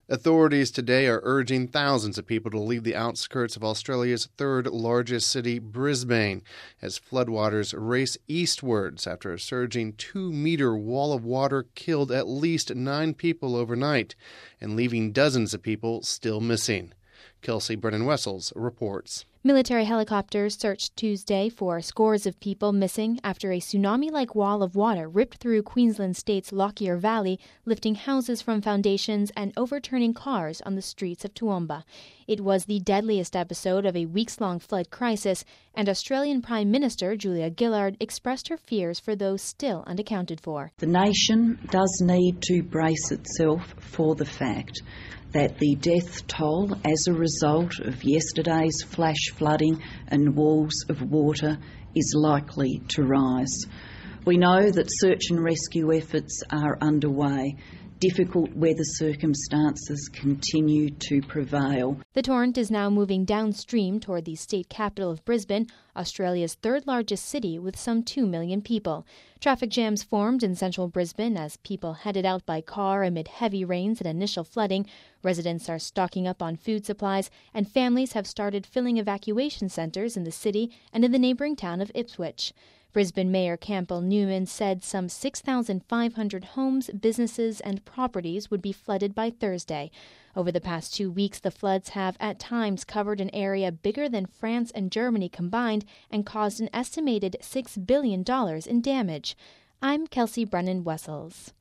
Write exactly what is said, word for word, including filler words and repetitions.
Authorities today are urging thousands of people to leave the outskirts of Australia's third largest city, Brisbane, as floodwaters race eastwards after a surging two-meter wall of water killed at least nine people overnight and leaving dozens of people still missing. Kelsey Brennan-Wessels reports. Military helicopters searched Tuesday for scores of people missing after a tsunami-like wall of water ripped through Queensland State's Lockyer Valley, lifting houses from foundations and overturning cars on the streets of Toowoomba. It was the deadliest episode of a weeks-long flood crisis, and Australian Prime Minister Julia Gillard expressed her fears for those still unaccounted for. The nation does need to brace itself for the fact that the death toll as a result of yesterday's flash flooding and walls of water is likely to rise. We know that search and rescue efforts are underway. Difficult weather circumstances continue to prevail. The torrent is now moving downstream toward the state capital of Brisbane, Australia's third largest city with some two million people. Traffic jams formed in central Brisbane as people headed out by car amid heavy rains and initial flooding. Residents are stocking up on food supplies, and families have started filling evacuation centres in the city and in the neighbouring town of Ipswich. Brisbane Mayor Campbell Newman said some six thousand five hundred homes, businesses, and properties would be flooded by Thursday. Over the past two weeks, the floods have at times covered an area bigger than France and Germany combined and caused an estimated six billion dollars in damage. I'm Kelsey Brennan-Wessels.